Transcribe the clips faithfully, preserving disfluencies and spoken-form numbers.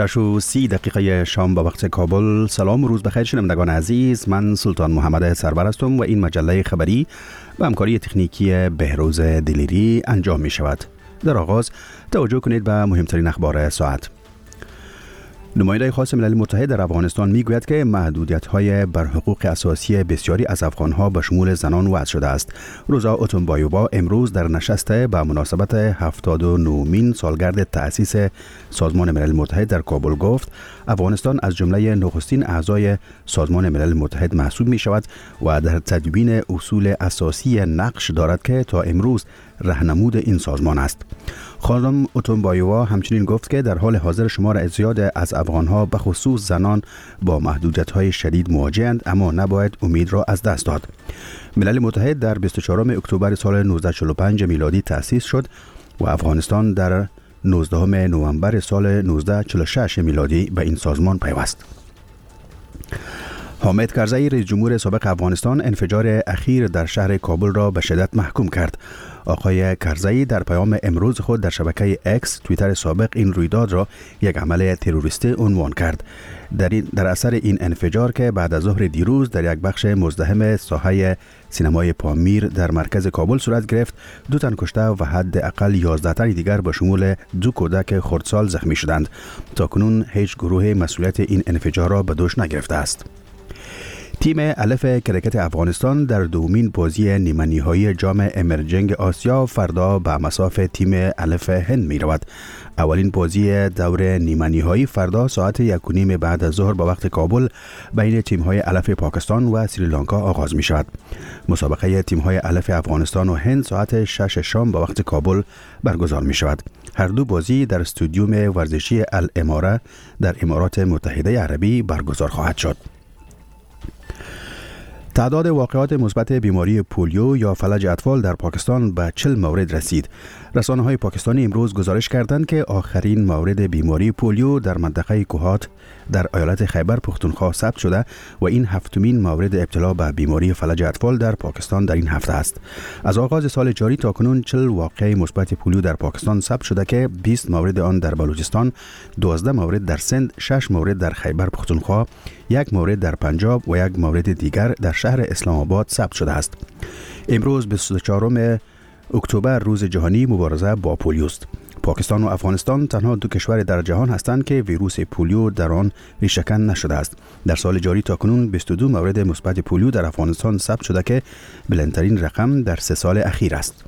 شو سی دقیقه شام با وقت کابل. سلام و روز بخیر شنوندگان عزیز، من سلطان محمد سرور هستم و این مجله خبری با همکاری تکنیکی بهروز دلیری انجام می شود. در آغاز توجه کنید به مهمترین اخبار ساعت. نماینده خاص ملل متحد در افغانستان میگوید که محدودیت‌های بر حقوق اساسی بسیاری از افغان‌ها به شمول زنان وضع شده است. روزا اتنبایووا امروز در نشست به مناسبت هفتاد و نهمین سالگرد تأسیس سازمان ملل متحد در کابل گفت افغانستان از جمله نخستین اعضای سازمان ملل متحد محسوب می‌شود و در تدوین اصول اساسی نقش دارد که تا امروز راهنمود این سازمان است. خانم اتنبایووا همچنین گفت که در حال حاضر شمار زیاد از افغان‌ها به خصوص زنان با محدودیت‌های شدید مواجه‌اند، اما نباید امید را از دست داد. ملل متحد در بیست و چهارم اکتبر سال نوزده چهل و پنج میلادی تأسیس شد و افغانستان در نوزدهم نوامبر سال نوزده چهل و شش میلادی به این سازمان پیوست. حامد کرزی رئیس جمهور سابق افغانستان انفجار اخیر در شهر کابل را به شدت محکوم کرد. آقای کرزی در پیام امروز خود در شبکه اکس توییتر سابق این رویداد را یک عمل تروریستی عنوان کرد. در این در اثر این انفجار که بعد از ظهر دیروز در یک بخش مزدحم ساحه سینمای پامیر در مرکز کابل صورت گرفت، دو تن کشته و حداقل یازده تن دیگر با شمول دو کودک خردسال زخمی شدند. تاکنون هیچ گروه مسئولیت این انفجار را به دوش نگرفته است. تیم الف کرکت افغانستان در دومین بازی نیمه نهایی جام امرجنگ آسیا فردا به مصاف تیم الف هند می رود. اولین بازی دور نیمه نهایی فردا ساعت یک و نیم بعد از ظهر با وقت کابل بین تیم های الف پاکستان و سریلانکا آغاز می شود. مسابقه تیم های الف افغانستان و هند ساعت شش شام با وقت کابل برگزار می شود. هر دو بازی در استادیوم ورزشی الاماره در امارات متحده عربی برگزار خواهد شد. تعداد واقعات مثبت بیماری پولیو یا فلج اطفال در پاکستان به چهل مورد رسید. رسانه‌های پاکستانی امروز گزارش کردند که آخرین مورد بیماری پولیو در منطقه کوهات در ایالت خیبر پختونخوا ثبت شده و این هفتمین مورد ابتلا به بیماری فلج اطفال در پاکستان در این هفته است. از آغاز سال جاری تا کنون چهل واقعه مثبت پولیو در پاکستان ثبت شده که بیست مورد آن در بلوچستان، دوازده مورد در سند، شش مورد در خیبر پختونخوا، یک مورد در پنجاب و یک مورد دیگر در شهر اسلام آباد ثبت شده است. امروز بیست و چهارم اکتبر روز جهانی مبارزه با پولیو است. پاکستان و افغانستان تنها دو کشور در جهان هستند که ویروس پولیو در آن ریشه‌کن نشده است. در سال جاری تاکنون بیست و دو مورد مثبت پولیو در افغانستان ثبت شده که بلندترین رقم در سه سال اخیر است.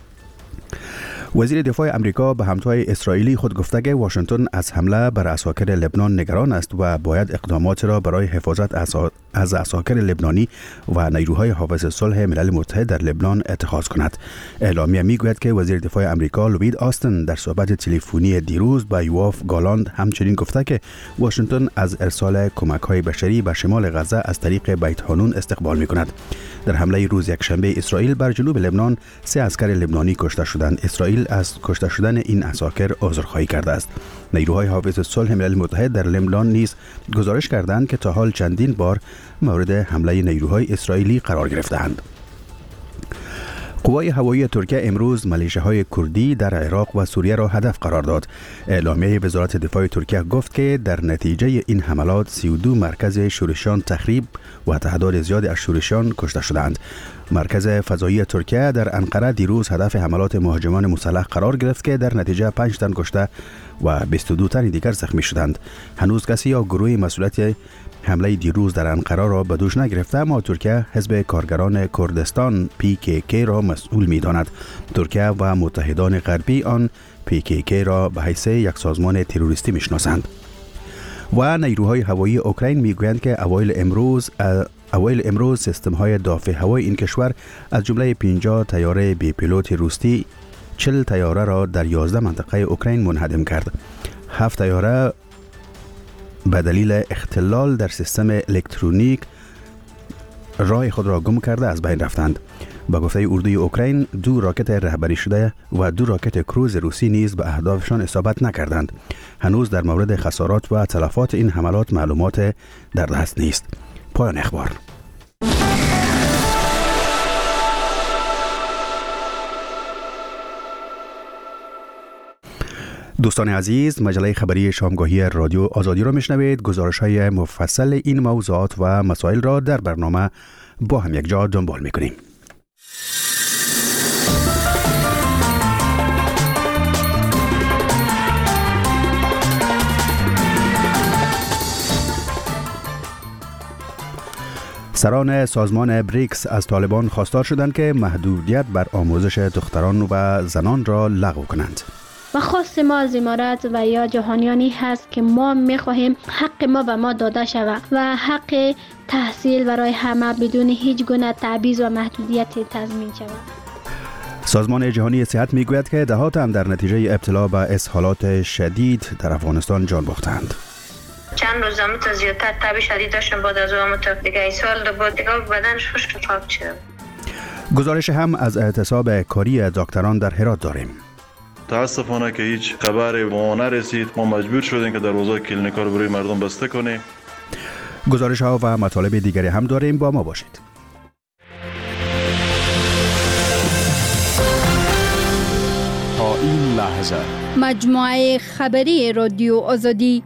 وزیر دفاع امریکا به همتای اسرائیلی خود گفته که واشنگتن از حمله بر عساکر لبنان نگران است و باید اقدامات را برای حفاظت از عساکر لبنانی و نیروهای حافظ صلح ملل متحد در لبنان اتخاذ کند. اعلامیه میگوید که وزیر دفاع امریکا لوید آستن در صحبت تلفنی دیروز با یوآف گالاند همچنین گفته که واشنگتن از ارسال کمک‌های بشری به شمال غزه از طریق بیت حانون استقبال می‌کند. در حمله روز یکشنبه اسرائیل بر جنوب لبنان سه عسکر لبنانی کشته شدند. اسرائیل از کشته شدن این عساکر عذرخواهی کرده است. نیروهای حافظ صلح ملل متحد در لبنان نیز گزارش کردند که تا حال چندین بار مورد حمله نیروهای اسرائیلی قرار گرفته‌اند. قوای هوایی ترکیه امروز ملیشه‌های کردی در عراق و سوریه را هدف قرار داد. اعلامیه وزارت دفاع ترکیه گفت که در نتیجه این حملات سی و دو مرکز شورشیان تخریب و تعداد زیادی از شورشیان کشته شدند. مرکز فضایی ترکیه در انقره دیروز هدف حملات مهاجمان مسلح قرار گرفت که در نتیجه پنج تن کشته و بیست و دو تن دیگر زخمی شدند. هنوز کسی یا گروهی مسئولیت حمله دیروز در انقره را به دوش نگرفته، اما ترکیه حزب کارگران کردستان پی کی کی را مسئول می‌داند. ترکیه و متحدان غربی آن پی کی کی را به حیث یک سازمان تروریستی می‌شناسند. و نیروهای هوایی اوکراین میگویند که اوایل امروز اوایل امروز سیستم‌های دافع هوایی این کشور از جمله پنجاه طیاره بی پیلوت روسی چهل طیاره را در یازده منطقه اوکراین منهدم کرد. هفت طیاره به دلیل اختلال در سیستم الکترونیک راه خود را گم کرده از بین رفتند. با گفته اردوی اوکراین دو راکت رهبری شده و دو راکت کروز روسی نیز به اهدافشان اصابت نکردند. هنوز در مورد خسارات و تلفات این حملات معلومات در دست نیست. پایان اخبار. دوستان عزیز، مجله خبری شامگاهی رادیو آزادی را میشنوید. گزارش‌های مفصل این موضوعات و مسائل را در برنامه با هم یک جا دنبال می‌کنیم. سران سازمان بریکس از طالبان خواستار شدند که محدودیت بر آموزش دختران و زنان را لغو کنند. و خواست ما از امارات و یا جهانیانی هست که ما میخواهیم حق ما به ما داده شود و حق تحصیل برای همه بدون هیچ گونه تبعیض و محدودیت تضمین شود. سازمان جهانی صحت میگوید که دهات هم در نتیجه ابتلا به اسهالات شدید در افغانستان جان باختند. چند روز زمت زیادتر تب شدید داشتم، بعد از اون تا دیگه سال دو بعد دیگه بدنش خشک خاک شد. گزارش هم از اعتصاب کاری دکتران در هرات داریم. متاسفانه که هیچ خبری به ما نرسید، ما مجبور شدیم که دروازه کلینیکا رو برای مردم بسته کنیم. گزارش ها و مطالب دیگری هم داریم، با ما باشید. تا این لحظه مجموعه خبری رادیو آزادی.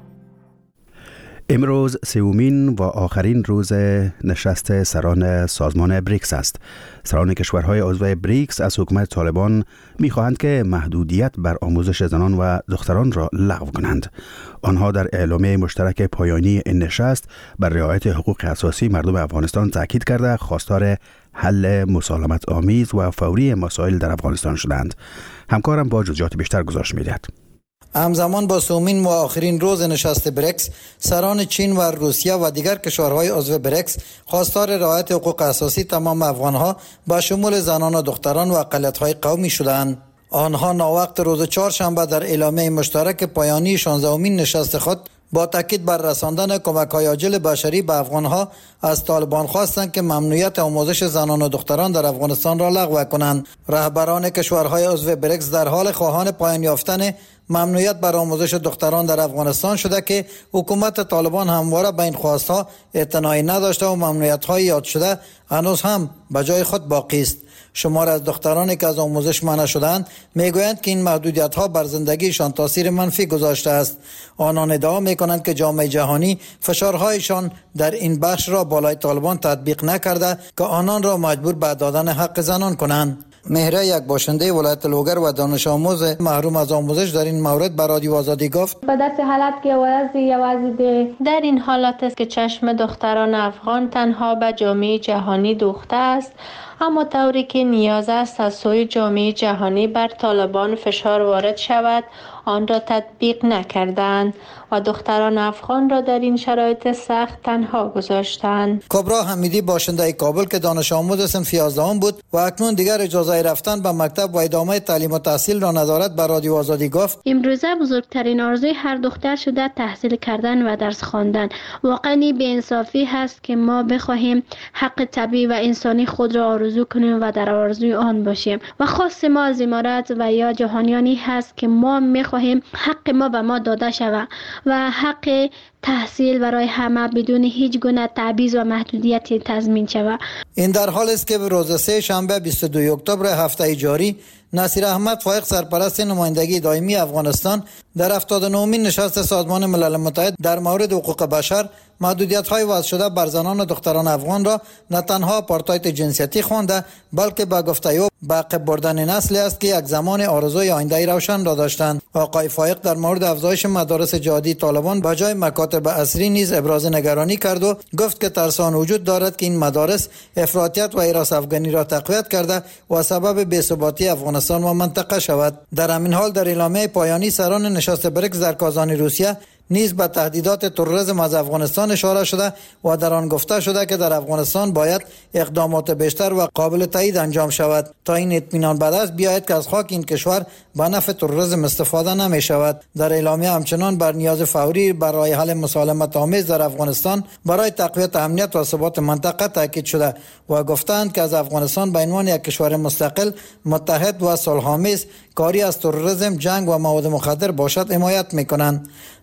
امروز سومین و آخرین روز نشست سران سازمان بریکس است. سران کشورهای عضو بریکس از حکومت طالبان می‌خواهند که محدودیت بر آموزش زنان و دختران را لغو کنند. آنها در اعلامیه مشترک پایانی این نشست بر رعایت حقوق اساسی مردم افغانستان تاکید کرده خواستار حل مسالمت آمیز و فوری مسائل در افغانستان شدند. همکارم با جزئیات بیشتر گزارش می‌دهد. همزمان با سومین و آخرین روز نشست بریکس، سران چین و روسیه و دیگر کشورهای عضو بریکس خواستار رعایت حقوق اساسی تمام افغانها با شمول زنان و دختران و اقلیت‌های قومی شدند. آنها ناوقت روز چهارشنبه در اعلامیه مشترک پایانی شانزدهمین نشست خود با تاکید بر رساندن کمک‌های عاجل بشری به افغانها از طالبان خواستند که ممنوعیت آموزش زنان و دختران در افغانستان را لغو کنند. رهبران کشورهای عضو بریکس در حال خواهان پایان یافتن ممنوعیت بر آموزش دختران در افغانستان شده که حکومت طالبان همواره به این خواستها اعتنایی نداشته و ممنوعیت‌های یاد شده هنوز هم به جای خود باقی است. شمار از دخترانی که از آموزش منع شدند میگویند که این محدودیت‌ها بر زندگیشان تاثیر منفی گذاشته است. آنان ادعا میکنند که جامعه جهانی فشارهایشان در این بخش را بالای طالبان تطبیق نکرده که آنان را مجبور به دادن حق زنان کنند. مهره، یک باشنده ولایت لوگر و دانش آموز محروم از آموزش، در این مورد به رادیو آزادی گفت: به دست حالت که وضعی وضعی در این حالت است که چشم دختران افغان تنها به جامعه جهانی دوخته است، اما طوری که نیاز است از سوی جامعه جهانی بر طالبان فشار وارد شود آن را تطبیق نکردند و دختران افغان را در این شرایط سخت تنها گذاشتند. کبرا حمیدی، باشنده کابل که دانش آموز صنف یازدهم بود و اکنون دیگر اجازه رفتن به مکتب و ادامه تعلیم و تحصیل را ندارد، به رادیو آزادی گفت: امروزه بزرگترین آرزوی هر دختر شده تحصیل کردن و درس خواندن. واقعا بی‌انصافی هست که ما بخواهیم حق طبیعی و انسانی خود را آرزو کنیم و در آرزوی آن باشیم. و خواست ما از امارات و یا جهانیانی هست که ما میخواهیم حق ما به ما داده شود و حق تحصیل برای همه بدون هیچ گونه تبعیض و محدودیت تضمین شود. این در حال است که روز سه شنبه بیست و دو اکتبر هفته جاری نصیر احمد فائق، سرپرست نمایندگی دائمی افغانستان در هفتاد و نهمین نشست سازمان ملل متحد در مورد حقوق بشر محدودیت‌های وضع شده بر زنان و دختران افغان را نه تنها آپارتاید جنسیتی خوانده، بلکه به گفته او به عقب بردن نسلی است که یک زمان آرزوی آینده روشن را داشتند. آقای فائق در مورد افزایش مدارس جهادی طالبان به جای مکاتب عصری نیز ابراز نگرانی کرد و گفت که ترس آن وجود دارد که این مدارس افراطیت و هراس افغانی را تقویت کرده و سبب بی‌ثباتی افغانستان و منطقه شود. در همین حال در اعلامیه پایانی سران نشست بریکس در کازان روسیه نیز به تهدیدات تروریسم از افغانستان اشاره شده و در آن گفته شده که در افغانستان باید اقدامات بیشتر و قابل تایید انجام شود تا این اطمینان به دست بیاید که از خاک این کشور به نفع تروریسم استفاده نمی شود. در اعلامیه همچنان بر نیاز فوری برای حل مسالمت آمیز در افغانستان برای تقویت امنیت و ثبات منطقه تاکید شده و گفتند که از افغانستان به عنوان یک کشور مستقل، متحد و صلح‌آمیز کاری از تروریسم، جنگ و مواد مخدر باشد حمایت می‌کنند.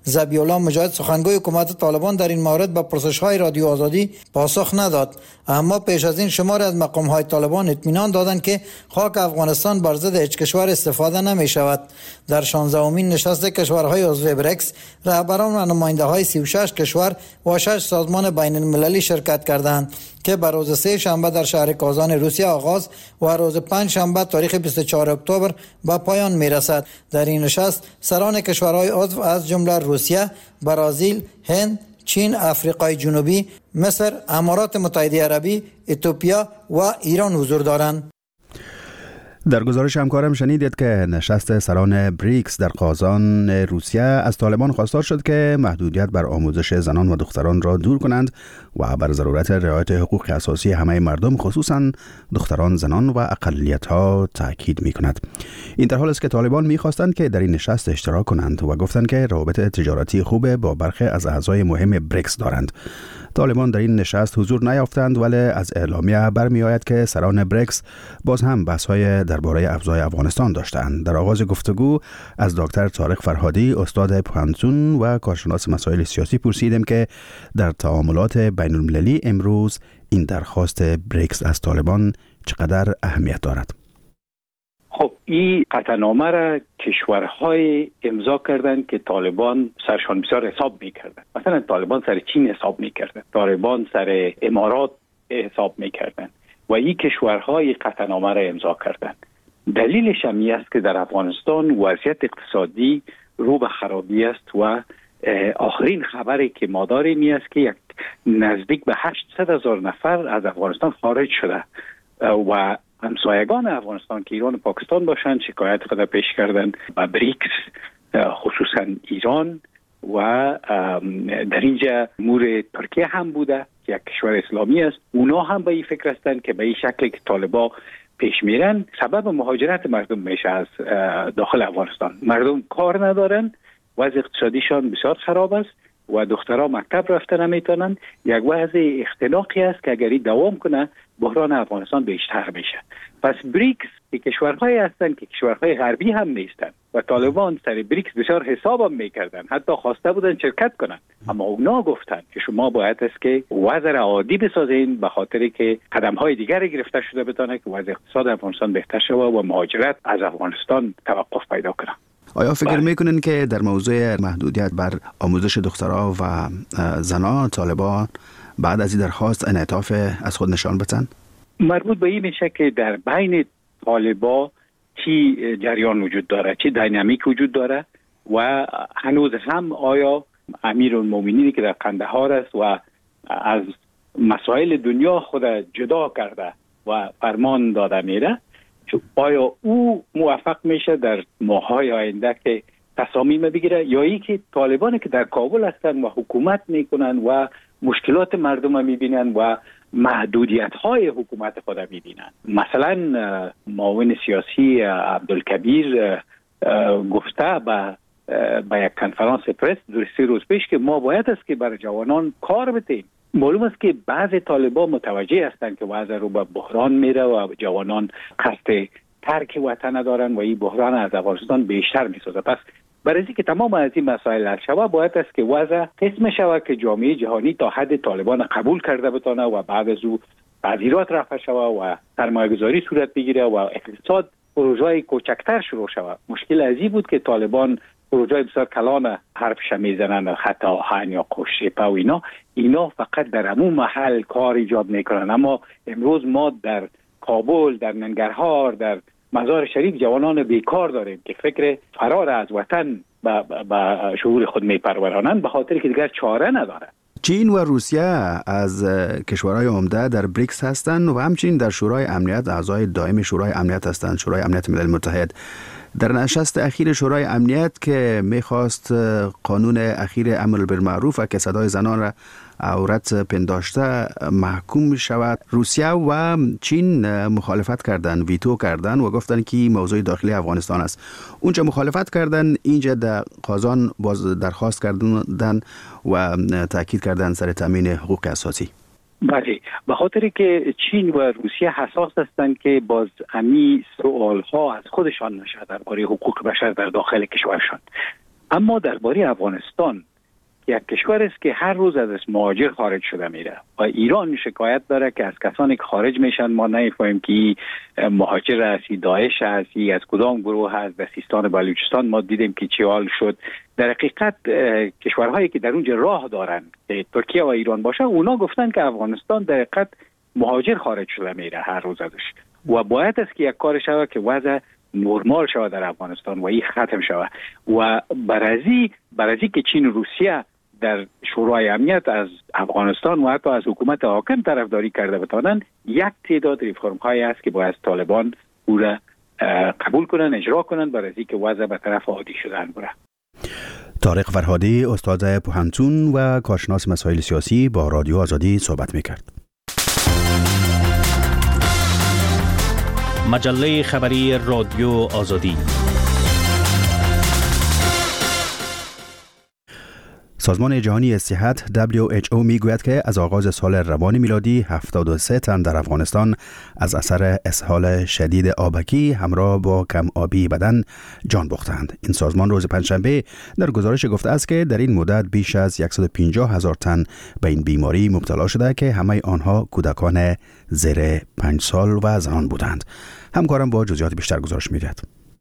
ذبیح الله مجاهد سخنگوی حکومت طالبان در این مورد به پرسش‌های رادیو آزادی پاسخ نداد، اما پیش از این شماری از مقام‌های طالبان اطمینان دادند که خاک افغانستان بر ضد هیچ کشور استفاده نمی‌شود. در شانزدهمین نشست کشورهای عضو برکس رهبران و نماینده‌های سی و شش کشور و شش سازمان بین‌المللی شرکت کردند که بر روز سه شنبه در شهر کازان روسیه آغاز و روز پنج شنبه تاریخ بیست و چهارم اکتبر به پایان می‌رسد. در این نشست سران کشورهای عضو از جمله روسیه، برزیل، هند، چین، آفریقای جنوبی، مصر، امارات متحده عربی، اتیوپیا و ایران حضور دارند. در گزارش همکارم شنیدید که نشست سران بریکس در قازان روسیه از طالبان خواستار شد که محدودیت بر آموزش زنان و دختران را دور کنند و بر ضرورت رعایت حقوق اساسی همه مردم خصوصا دختران، زنان و اقلیت‌ها تاکید می‌کند. این در حالی است که طالبان می‌خواستند که در این نشست اشتراک کنند و گفتند که روابط تجارتی خوب با برخی از اعضای مهم بریکس دارند. طالبان در این نشست حضور نیافتند، ولی از اعلامیه برمی آید که سران بریکس باز هم بحث‌های درباره افزای افغانستان داشتند. در آغاز گفتگو از دکتر طارق فرهادی، استاد پوهنتون و کارشناس مسائل سیاسی پرسیدیم که در تعاملات بین المللی امروز این درخواست بریکس از طالبان چقدر اهمیت دارد. خب این قطعنامه را کشورهای امضا کردند که طالبان سرشان بسیار حساب میکردن. مثلا طالبان سر چین حساب میکردن، طالبان سر امارات حساب میکردن و این کشورهای قطعنامه را امضا کردند. دلیلش هم این است که در افغانستان وضعیت اقتصادی رو به خرابی است و آخرین خبری که ما داریم این است که یک نزدیک به هشتصد هزار نفر از افغانستان خارج شده و همسایگان افغانستان که ایران و پاکستان باشند شکایت خود پیش کردن و بریکس، خصوصا ایران و در اینجا مور ترکیه هم بوده که یک کشور اسلامی است. اونا هم به این فکر هستند که به این شکلی که طالبان پیش میرن سبب مهاجرت مردم میشه از داخل افغانستان. مردم کار ندارن، وضع اقتصادیشان بسیار خراب است و دخترها مکتب رفته نمیتونن. یک وضع اختناقی است که اگری دوام کنه بحران افغانستان بیشتر میشه. پس بریکس که کشورهای هستند که کشورهای غربی هم نیستند و طالبان سر بریکس بسیار حساب هم میکردن، حتی خواسته بودن شرکت کنن، اما اونا گفتن که شما باید است که وضع را عادی بسازین به خاطری که قدم‌های دیگری گرفته شده بتونه که وضع اقتصاد افغانستان بهتر شود و مهاجرت از افغانستان توقف پیدا کنه. آیا فکر میکنین که در موضوع محدودیت بر آموزش دخترها و زنان طالبان بعد از این درخواست انعطاف از خود نشان بدن؟ مربوط به این میشه که در بین طالبان چی جریان وجود داره، چی دینامیک وجود داره و هنوز هم آیا امیرالمومنینی که در قندهار است و از مسائل دنیا خود جدا کرده و فرمان داده میره، آیا او موفق میشه در ماه‌های آینده که تصامیم بگیره یا ای که طالبانی که در کابل هستن و حکومت میکنن و مشکلات مردم میبینن و محدودیت های حکومت خود میبینن. مثلا معاون سیاسی عبدالکبیر گفته به به یک کنفرانس پرس در سه روز پیش که ما باید است که برای جوانان کار بتیم. معلوم است که بعضی طالبان متوجه هستند که وضع رو به بحران میره و جوانان قصد ترک وطن دارن و این بحران از افغانستان بیشتر میسازه. پس برای اینکه تمام از این مسائل حل شود باید است که وضع قسم شود که جامعه جهانی تا حد طالبان قبول کرده بتونه و بعد از او تعذیرات رفع شود و سرمایه‌گذاری صورت بگیره و اقتصاد پروژه‌های کوچکتر شروع شود. مشکل از این بود که طالبان پروژه‌های بسیار کلان حرفش میزنن، حتی آهن یا قشقیپه و اینا اینا فقط در همون محل کار ایجاد میکنن. اما امروز ما در کابل، در ننگرهار، در مزار شریف جوانان بیکار داریم که فکر فرار از وطن به شعور خود میپرورانند به خاطر که دیگر چاره نداره. چین و روسیه از کشورهای عمده در بریکس هستند و همچنین در شورای امنیت اعضای دائم شورای امنیت هستند، شورای امنیت ملل متحد. در نشست اخیر شورای امنیت که میخواست قانون اخیر امر بالمعروف که صدای زنان را عورت پنداشته محکوم شود، روسیه و چین مخالفت کردن، ویتو کردن و گفتن که موضوع داخلی افغانستان است. اونجا مخالفت کردن، اینجا در قازان باز درخواست کردن و تاکید کردن سر تامین حقوق اساسی. بله، به خاطر که چین و روسیه حساس هستند که باز امی سوال ها از خودشان نشه درباره حقوق بشر در داخل کشورشان. اما درباره افغانستان یک کشور است که هر روز از مهاجر خارج شده میره و ایران شکایت داره که از کسانی که خارج میشن ما نمیفهمیم که مهاجر هستی، داعش هستی، از کدام گروه هست. در سیستان بلوچستان ما دیدیم که چه حال شد. در حقیقت کشورهایی که در اونجا راه دارن که ترکیه و ایران باشه، اونا گفتن که افغانستان در حقیقت مهاجر خارج شده میره هر روز ازش و باید است که یک کار شود که وضع نرمال شود در افغانستان و این ختم شود. و برازی برازی که چین و روسیه در شورای امنیت از افغانستان و حتی از حکومت حاکم طرفداری کرده بتانند، یک تعداد ریفرم هایی است که باید طالبان او را قبول کنن، اجرا کنن، برای اینکه وضع به طرف عادی شدن بره. طارق فرهادی، استاد پوهنتون و کارشناس مسائل سیاسی، با رادیو آزادی صحبت میکرد. مجله خبری رادیو آزادی. سازمان جهانی صحت دبلیو اچ او میگوید که از آغاز سال روان میلادی هفتاد و سه تن در افغانستان از اثر اسهال شدید آبکی همراه با کم آبی بدن جان باختند. این سازمان روز پنجشنبه در گزارش گفته است که در این مدت بیش از صد و پنجاه هزار تن به این بیماری مبتلا شده که همه آنها کودکان زیر پنج سال و زنان بودند. همکارم با جزئیات بیشتر گزارش می‌دهد.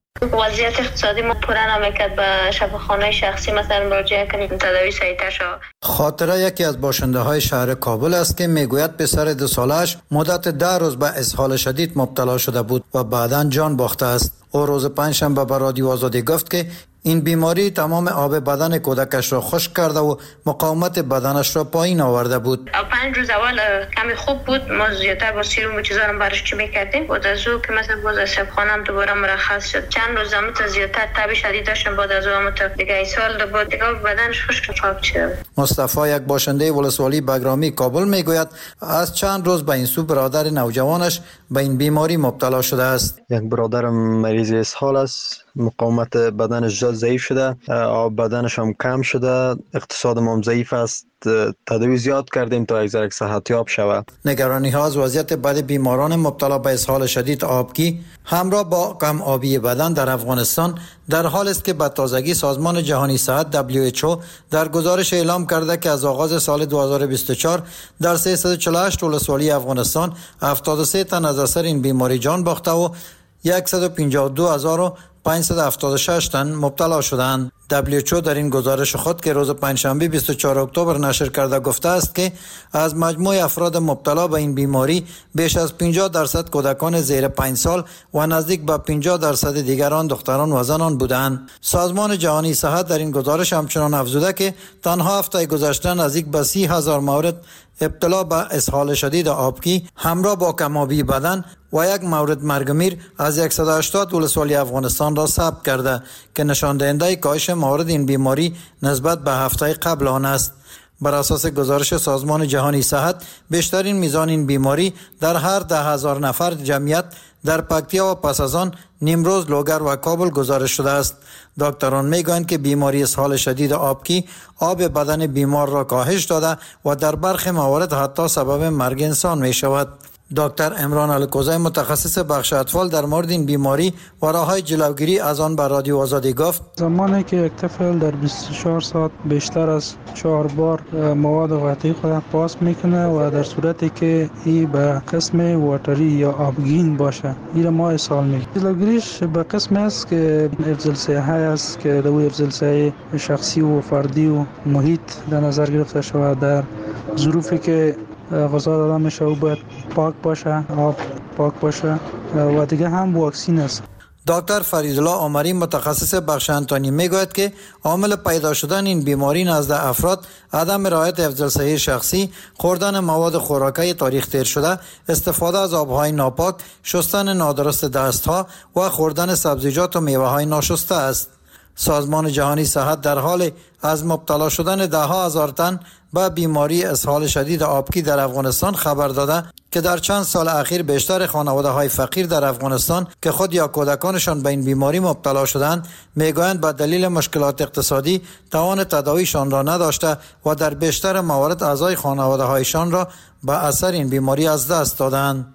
وضعیت اقتصادی ما پوره نمیکرد به شفاخانه شخصی مثلا مراجعه کنیم تداوی سریعتر شد. خاطره یکی از باشنده های شهر کابل است که میگوید پسر دو سالش مدت ده روز به اسهال شدید مبتلا شده بود و بعداً جان باخته است. او روز پنجشنبه به رادیو آزادی گفت که این بیماری تمام آب بدن کودکش را خشک کرده و مقاومت بدنش را پایین آورده بود. پنج روز اول کمی خوب بود، ما زیادتر با سیروم و چیزا رو برش چی میکردیم. بعد از او که مثلا باز از شبخانم دوباره مرخص شد. چند روز زمت زیادتر تب شدید داشتم، بعد از اون تا دیگه سال بعد دیگه بدنش خشک خاب شد. مصطفی، یک باشنده ولسوالی بگرامی کابل، میگوید از چند روز به این سو برادر نوجوانش به این بیماری مبتلا شده است. یک برادرم مریض اسهال است، مقاومت بدنش ضعیف شده، آب بدنش هم کم شده، اقتصاد هم ضعیف است. تداوی زیاد کردیم تا یک ذره صحتیاب شود. نگرانی ها از وضعیت بد بیماران مبتلا به اسهال شدید آبکی همراه با کم آبی بدن در افغانستان در حال است که به تازگی سازمان جهانی صحت دبلیو اچ او در گزارش اعلام کرده که از آغاز سال دو هزار و بیست و چهار در سیصد و چهل و هشت ولسوالی افغانستان هفتاد و سه تن از اثر این بیماری جان باخته و صد و پنجاه و دو هزار و پانصد و هفتاد و شش تن مبتلا شدند. دبلیو اچ او در این گزارش خود که روز پنجشنبه بیست و چهارم اکتبر نشر کرده گفته است که از مجموع افراد مبتلا به این بیماری بیش از پنجاه درصد کودکان زیر پنج سال و نزدیک به پنجاه درصد دیگران دختران و زنان بودند. سازمان جهانی صحت در این گزارش همچنان افزوده که تنها هفته گذشته نزدیک به سی هزار مورد ابتلا به اسهال شدید آبکی همراه با کم‌آبی بدن و یک مورد مرگ میر از صد و هشتاد ولسوالی افغانستان را ثبت کرده که نشان دهنده کاهش موارد این بیماری نسبت به هفته قبل آن است. بر اساس گزارش سازمان جهانی صحت بیشترین میزان این بیماری در هر ده هزار نفر جمعیت در پکتیا و پس از آن نیمروز، لوگر و کابل گزارش شده است. دکتران میگویند که بیماری اسهال شدید آبکی آب بدن بیمار را کاهش داده و در برخی موارد حتی سبب مرگ انسان می شود. دکتر عمران الکوزی، متخصص بخش اطفال، در مورد این بیماری و راه‌های جلوگیری از آن بر رادیو آزادی گفت: زمانی که یک طفل در بیست و چهار ساعت بیشتر از چهار بار مواد غذایی خود پاس میکنه و در صورتی که این به قسم واتری یا آبگین باشه، این ما اسهال میگیم. جلوگیریش به قسم است که افضلسازی است که در افضلسازی شخصی و فردی و محیط در نظر گرفته شود. در ظروفی که غذا داده میشه و باید پاک باشه، آب پاک باشه و دیگه هم واکسین است. دکتر فریدالله عمری، متخصص بخش انتانی، میگوید که عامل پیدا شدن این بیماری نزد افراد عدم رعایت افضلسازی شخصی، خوردن مواد خوراکی تاریخ تیر شده، استفاده از آبهای ناپاک، شستن نادرست دستها و خوردن سبزیجات و میوه‌های ناشسته است. سازمان جهانی صحت در حال از مبتلا شدن ده ها هزار تن به بیماری اسهال شدید آبکی در افغانستان خبر داده که در چند سال اخیر بیشتر خانواده‌های فقیر در افغانستان که خود یا کودکانشان به این بیماری مبتلا شدند، میگویند به دلیل مشکلات اقتصادی توان تداویشان را نداشته و در بیشتر موارد اعضای خانواده‌هایشان را به اثر این بیماری از دست دادند.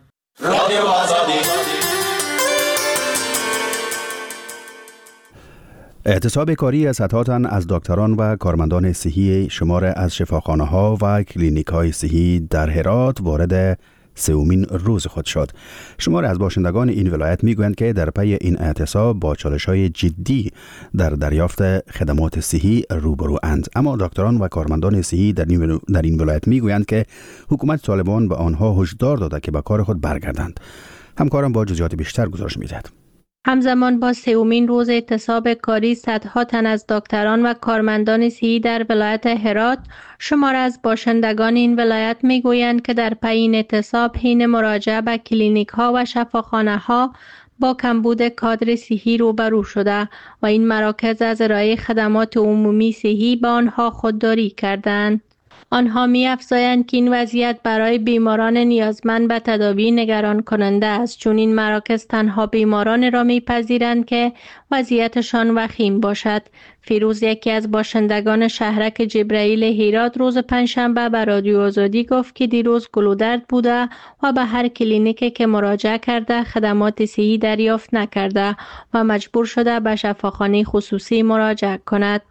اعتصاب کاری صدها تن از دکتران و کارمندان صحی شمار از شفاخانه‌ها و کلینیک‌های صحی در هرات وارد سومین روز خود شد. شمار از باشندگان این ولایت میگویند که در پی این اعتصاب با چالش‌های جدی در دریافت خدمات صحی روبروند. اما دکتران و کارمندان صحی در این در این ولایت میگویند که حکومت طالبان به آنها هشدار داده که به کار خود برگردند. همکارم با جزئیات بیشتر گزارش می‌دهد. همزمان با سومین روز اعتصاب کاری صدها تن از دکتران و کارمندان صحی در ولایت هرات، شمار از باشندگان این ولایت میگویند که در پی این اعتصاب حین مراجعه به کلینیک ها و شفاخانه ها با کمبود کادر صحی روبرو شده و این مراکز از ارائه خدمات عمومی صحی به آنها خودداری کردند. آنها می افزایند که این وضعیت برای بیماران نیازمند به تداوی نگران کننده است، چون این مراکز تنها بیماران را می پذیرند که وضعیتشان وخیم باشد. فیروز، یکی از باشندگان شهرک جبرائیل هرات، روز پنجشنبه به رادیو آزادی گفت که دیروز گلودرد بوده و به هر کلینیکی که مراجعه کرده خدمات صحی دریافت نکرده و مجبور شده به شفاخانه خصوصی مراجعه کند.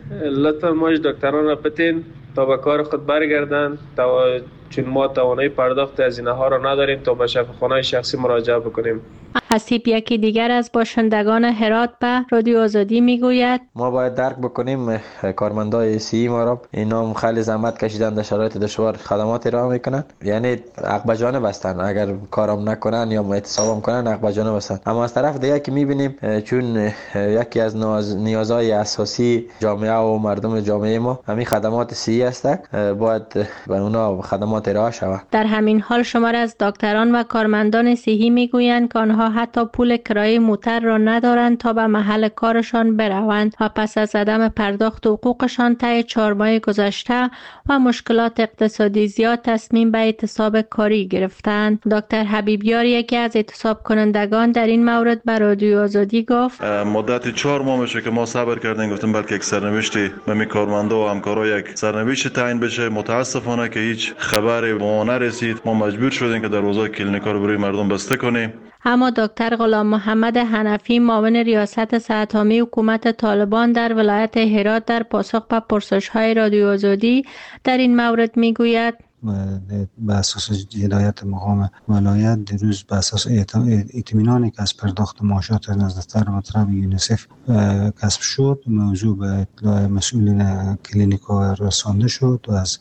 لطفا ماش دکتران را بتین تا به کار خود برگردند، تا چون ما توانایی پرداخت هزینه ها را نداریم تا به شفاخانه شخصی مراجعه بکنیم. حسیب، یکی دیگر از باشندگان هرات، به رادیو آزادی میگوید ما باید درک بکنیم کارمندای صحی ما را، اینا خیلی زحمت کشیدن، در شرایط دشوار خدمات ارائه میکنن، یعنی حق به جانب هستن، اگر کارم نکنن یا اعتصابم کنن حق به جانب هستن. اما از طرف دیگه که میبینیم چون یکی از نیازهای اساسی جامعه و مردم جامعه ما همین خدمات صحی است، باید به اونا خدمات ارائه شود. در همین حال شمار از دکتران و کارمندان صحی میگویند که آنها حتی پول کرایه موتر را ندارند تا به محل کارشان بروند و پس از عدم پرداخت حقوقشان طی چهار ماه گذشته و مشکلات اقتصادی زیاد تصمیم به اعتصاب کاری گرفتند. دکتر حبیبیار، یکی از اعتصاب کنندگان، در این مورد به رادیو آزادی گفت مدت چهار ماه میشه که ما صبر کردیم، گفتیم بلکه یک سرنوشتی به می کارمندا و همکارا یک سرنوشت تعیین بشه. متاسفانه که هیچ خبری به ما نرسید. ما مجبور شدیم که دروازه کلینیکا رو برای مردم بسته کنیم. اما دکتر غلام محمد حنفی، معاون ریاست صحت عامه حکومت طالبان در ولایت هرات، در پاسخ به پرسش‌های رادیو آزادی در این مورد میگوید به اساس هدایت مقام ولایت دیروز به اساس اطمینانی که از پرداخت معاشات نزدیکتر مطرح یونیسف کسب شد، موضوع به اطلاع مسئولین کلینیکا رسانده شد و از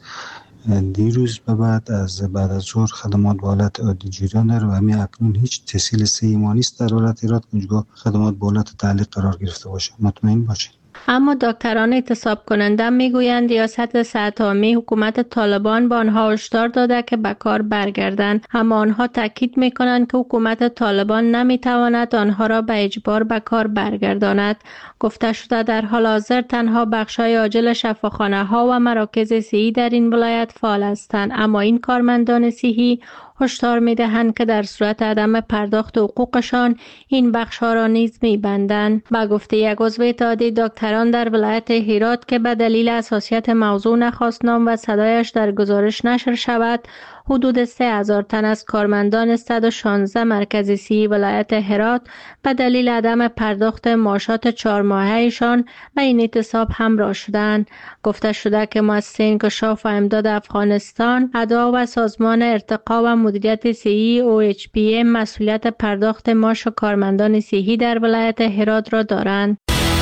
دیروز به بعد از بعد از ظهر خدمات به حالت عادی جریان داره و همین اکنون هیچ تسهیل صحی ما نیست در ولایت هرات که اونجا خدمات به حالت تعلیق قرار گرفته باشه. مطمئن باشید. اما دکتران اعتصاب کننده میگویند ریاست صحت عامه حکومت طالبان به آنها هشدار داده که به کار برگردند، اما آنها تاکید میکنند که حکومت طالبان نمیتواند آنها را به اجبار به کار برگرداند. گفته شده در حال حاضر تنها بخش‌های عاجل شفاخانه ها و مراکز صحی در این ولایت فعال هستند، اما این کارمندان صحی هشدار می‌دهند که در صورت عدم پرداخت حقوقشان این بخش‌ها را نیز می‌بندند. با گفته یک عضو اتحادیه دکتران در ولایت هرات که به دلیل حساسیت موضوع نخواست نام و صدایش در گزارش نشر شود، حدود سه هزار تن از کارمندان صد و شانزده مرکز صحی ولایت هرات به دلیل عدم پرداخت معاشات چهار ماهه‌شان به این اعتصاب همراه شدند. گفته شده که مؤسسه انکشاف و امداد افغانستان، ادا و سازمان ارتقا و مدیریت صحی او اچ پی ام مسئولیت پرداخت معاش کارمندان صحی در ولایت هرات را دارند.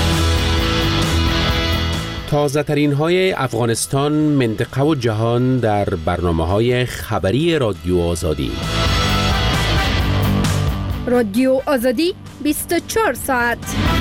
تازه ترین های افغانستان، منطقه و جهان در برنامه های خبری رادیو آزادی. رادیو آزادی بیست و چهار ساعت.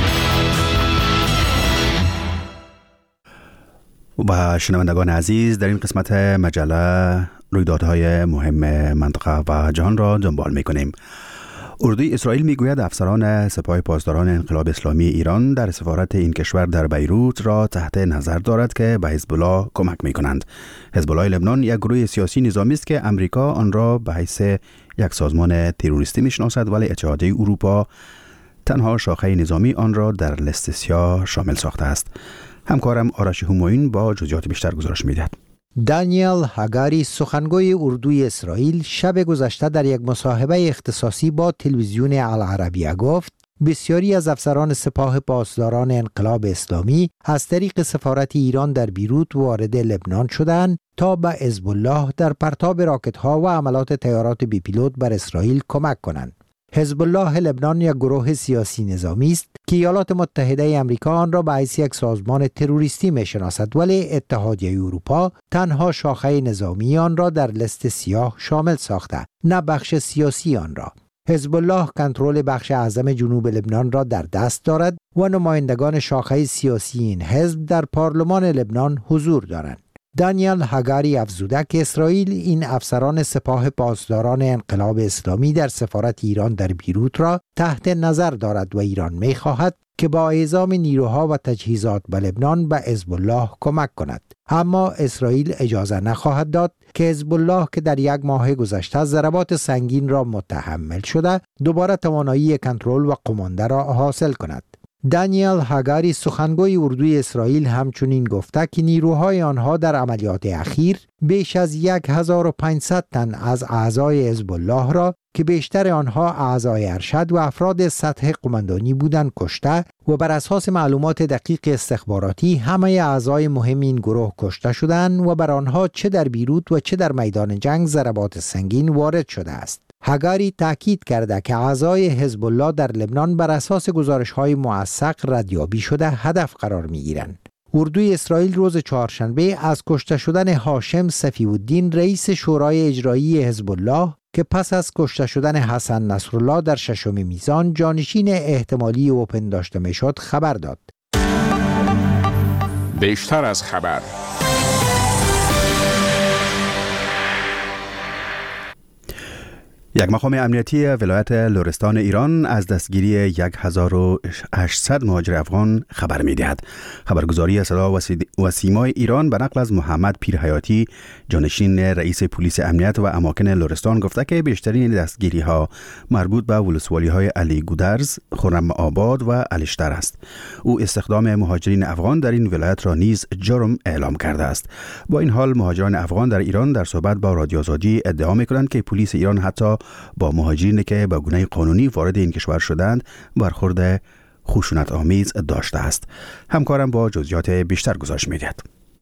و شنوندگان عزیز، در این قسمت مجله رویدادهای مهم منطقه و جهان را دنبال می‌کنیم. اردوی اسرائیل میگوید افسران سپاه پاسداران انقلاب اسلامی ایران در سفارت این کشور در بیروت را تحت نظر دارد که به حزب الله کمک میکنند. حزب الله لبنان یک گروه سیاسی نظامی است که امریکا آن را به حیث یک سازمان تروریستی میشناسد، ولی اتحادیه اروپا تنها شاخه نظامی آن را در لیست سیاه شامل ساخته است. همکارم آرش همایون با جزئیات بیشتر گزارش میدهد. دانیل هاگاری، سخنگوی اردوی اسرائیل، شب گذشته در یک مصاحبه اختصاصی با تلویزیون العربیه گفت بسیاری از افسران سپاه پاسداران انقلاب اسلامی از طریق سفارت ایران در بیروت وارد لبنان شدند تا به حزب الله در پرتاب راکت‌ها و عملات طیارات بی پیلوت بر اسرائیل کمک کنند. حزب الله لبنان یک گروه سیاسی نظامی است که ایالات متحده آمریکا آن را به حیث یک سازمان تروریستی می‌شناسد، ولی اتحادیه اروپا تنها شاخه نظامی آن را در لیست سیاه شامل ساخته، نه بخش سیاسی آن را. حزب الله کنترل بخش اعظم جنوب لبنان را در دست دارد و نمایندگان شاخه سیاسی این حزب در پارلمان لبنان حضور دارند. دانیل هاگاری افزوده که اسرائیل این افسران سپاه پاسداران انقلاب اسلامی در سفارت ایران در بیروت را تحت نظر دارد و ایران می‌خواهد که با اعزام نیروها و تجهیزات به لبنان به حزب الله کمک کند. اما اسرائیل اجازه نخواهد داد که حزب الله که در یک ماه گذشته ضربات سنگین را متحمل شده دوباره توانایی کنترل و قمانده را حاصل کند. دانیل هاگاری سخنگوی اردوی اسرائیل همچنین گفته که نیروهای آنها در عملیات اخیر بیش از هزار و پانصد تن از اعضای حزب الله را که بیشتر آنها اعضای ارشد و افراد سطح قماندانی بودند کشته و بر اساس معلومات دقیق استخباراتی همه اعضای مهم این گروه کشته شدند و بر آنها چه در بیروت و چه در میدان جنگ ضربات سنگین وارد شده است. هاگاری تاکید کرده که اعضای حزب الله در لبنان بر اساس گزارش‌های موثق ردیابی شده هدف قرار می‌گیرند. اردوی اسرائیل روز چهارشنبه از کشته شدن هاشم صفی‌الدین رئیس شورای اجرایی حزب الله که پس از کشته شدن حسن نصرالله در ششم میزان جانشین احتمالی اوپن داشته میشد خبر داد. بیشتر از خبر. یک مقام امنیتی ولایت لرستان ایران از دستگیری هزار و هشتصد مهاجر افغان خبر می‌دهد. خبرگزاری صدا و سیمای ایران به نقل از محمد پیرحیاتی جانشین رئیس پلیس امنیت و اماکن لرستان گفته که بیشترین دستگیری‌ها مربوط به ولسوالی‌های علی گودرز، خرم آباد و الشتر است. او استخدام مهاجرین افغان در این ولایت را نیز جرم اعلام کرده است. با این حال مهاجران افغان در ایران در صحبت با رادیو آزادی ادعا می‌کنند که پلیس ایران حتی با مهاجرینی که به گونه قانونی وارد این کشور شدند برخورد خشونت آمیز داشته است. همکارم با جزئیات بیشتر گزارش می‌دهد.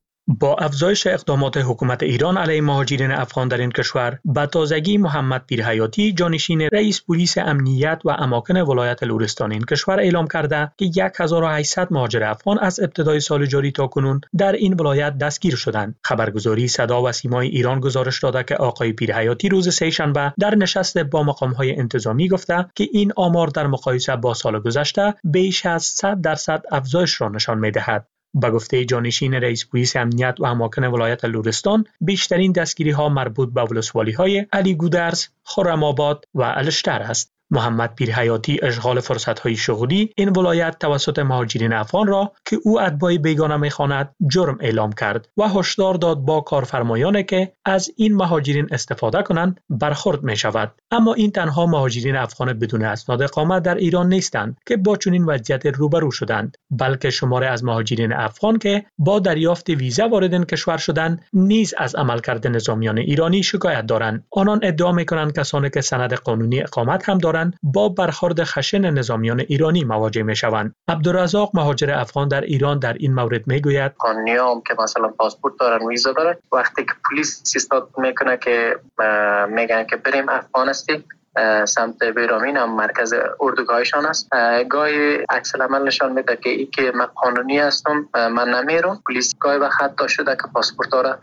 با افزایش اقدامات حکومت ایران علیه مهاجرین افغان در این کشور، به تازگی محمد پیرحیاتی جانشین رئیس پلیس امنیت و اماکن ولایت لرستان این کشور اعلام کرده که هزار و هشتصد مهاجر افغان از ابتدای سال جاری تا کنون در این ولایت دستگیر شدند. خبرگزاری صدا و سیمای ایران گزارش داده که آقای پیرحیاتی روز سه‌شنبه در نشست با مقام‌های انتظامی گفته که این آمار در مقایسه با سال گذشته بیش از صد درصد افزایش را نشان می‌دهد. با گفته جانشین رئیس پلیس امنیت و اماکن ولایت لرستان، بیشترین دستگیری ها مربوط به ولسوالی های علی گودرز، خرم آباد و الشتر است. محمد پیرحیاتی اشغال فرصت‌های شغلی این ولایت توسط مهاجرین افغان را که او اتباع بیگانه می‌خواند جرم اعلام کرد و هشدار داد با کارفرمایانی که از این مهاجرین استفاده کنند برخورد می‌شود. اما این تنها مهاجرین افغان بدون اسناد اقامت در ایران نیستند که با چنین وضعیت روبرو شدند، بلکه شماری از مهاجرین افغان که با دریافت ویزا وارد این کشور شدند نیز از عملکرد نظامیان ایرانی شکایت دارند. آنان ادعا می‌کنند کسانی که سند قانونی اقامت هم دارند با برخورد خشن نظامیان ایرانی مواجه می شوند. عبدالرزاق مهاجر افغان در ایران در این مورد می گوید قانونیام که مثلا پاسپورت دارن، ویزا دارن، وقتی که پلیس استاد میکنه که میگن که بریم افغانستان سمت بیرامین هم مرکز اردوگاهشان است، گاهی عکس العمل نشان میده که ای که من قانونی هستم من نمیرم. پلیس گاهی وقت حتی شده که پاسپورت را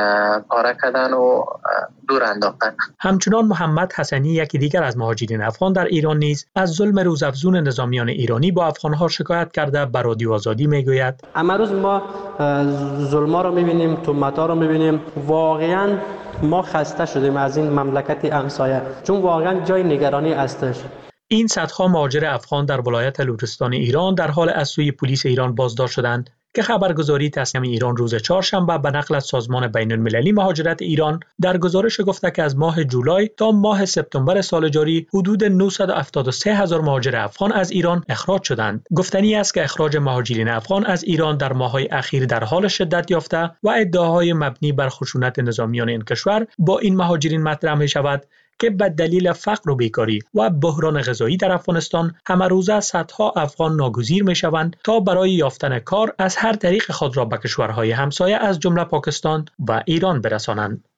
پاره کردن و دور انداختن. همچنان محمد حسنی یکی دیگر از مهاجرین افغان در ایران نیز از ظلم روزافزون نظامیان ایرانی با افغانها شکایت کرده به رادیو آزادی میگوید امروز ما ظلما رو میبینیم، تهمت‌ها رو میبینیم. واقعا ما خسته شدیم از این مملکت همسایه، چون واقعا جای نگرانی هستش. این صدها مهاجر افغان در ولایت لرستان ایران در حال از سوی پلیس ایران بازداشت شدند که خبرگزاری تسنیم ایران روز چهارشنبه به نقل از سازمان بین المللی مهاجرت ایران در گزارش گفته که از ماه جولای تا ماه سپتامبر سال جاری حدود نهصد و هفتاد و سه هزار مهاجر افغان از ایران اخراج شدند. گفتنی است که اخراج مهاجرین افغان از ایران در ماه‌های اخیر در حال شدت یافته و ادعاهای مبنی بر خشونت نظامیان این کشور با این مهاجرین مطرح می شود که به دلیل فقر و بیکاری و بحران غذایی در افغانستان همه روزه صدها افغان ناگزیر می شوند تا برای یافتن کار از هر طریق خود را به کشورهای همسایه از جمله پاکستان و ایران برسانند.